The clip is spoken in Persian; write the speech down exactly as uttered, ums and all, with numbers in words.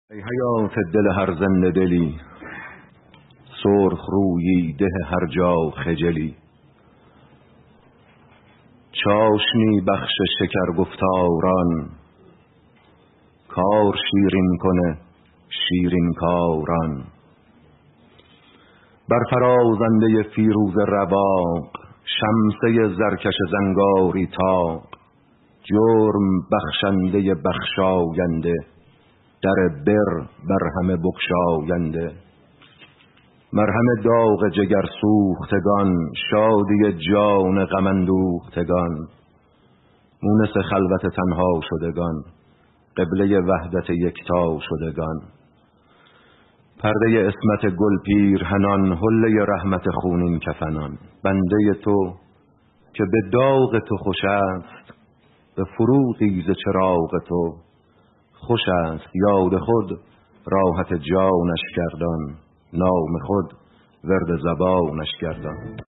ای حیات دل هر زنده دلی، سرخ رویی ده هر جا خجلی. چاشنی بخش شکر گفتاران، کار شیرین کنه شیرین کاران. برفرازنده فیروز رواق، شمسه زرکش زنگاری تاق. جرم بخشنده بخشاینده، در بر بر همه بگشاینده. مرهم داغ جگر سوختگان، شادی جان غم اندوختگان. مونس خلوت تنها شدگان، قبله وحدت یکتا شدگان. پرده عصمت گل پیرهنان، حله رحمت خونین کفنان. بنده تو که به داغ تو خوش است، به فروغی ز چراغ تو خوش است. یاد خود راحت جانش گردان، نام خود ورد زبانش گردان.